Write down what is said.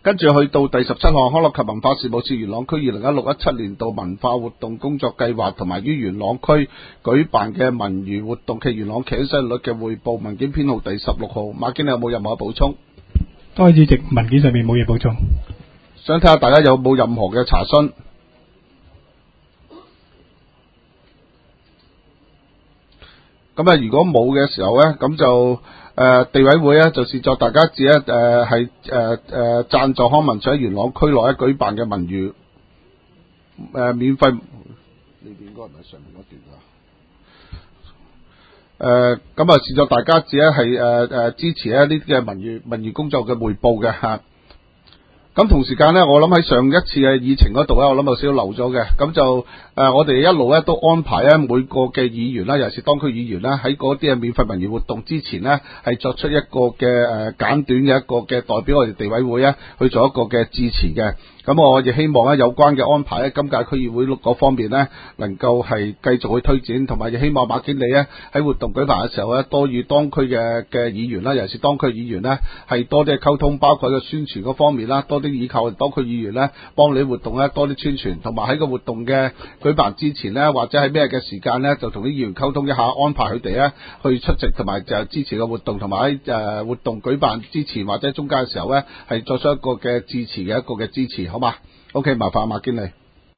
跟住去到第17項，康樂及文化事務處元朗區2016-17年度文化活動工作計劃同埋於元朗區舉辦嘅文娛活動暨元朗騎師率嘅匯報文件編號第16號。馬經理有冇任何補充？ 多謝主席，文件上面冇嘢補充。 想睇下大家有冇任何嘅查詢？咁啊，如果冇嘅時候咧，咁就地委會咧就視作大家指咧係贊助康文署喺元朗區內咧舉辦嘅文娛免費，呢邊應該唔係上面嗰段啊。咁啊，視作大家指咧係支持咧呢啲嘅文娛工作嘅匯報嘅嚇。咁同時間咧，我諗喺上一次嘅議程嗰度咧，我諗有少少漏咗嘅。咁就我哋一路咧都安排咧每個嘅議員啦，尤其是當區議員啦，喺嗰啲嘅免費文娛活動之前呢，係作出一個嘅簡短嘅一個嘅代表我哋地委會咧去做一個嘅致辭嘅。咁我亦希望咧有關嘅安排咧，今屆區議會嗰方面咧能夠係繼續去推展，同埋亦希望馬經理咧喺活動舉辦嘅時候咧，多與當區嘅議員啦，尤其是當區議員咧係多啲嘅溝通，包括個宣傳嗰方面啦，多啲依靠當區議員咧幫你活動咧多啲宣傳，同埋喺個活動嘅舉辦之前咧，或者喺咩嘅時間咧，就同啲議員溝通一下，安排佢哋咧去出席同埋就支持個活動，同埋喺活動舉辦之前或者中間嘅時候咧，係作出一個嘅致辭嘅一個嘅支持。好嘛 ？OK， 麻煩馬經理。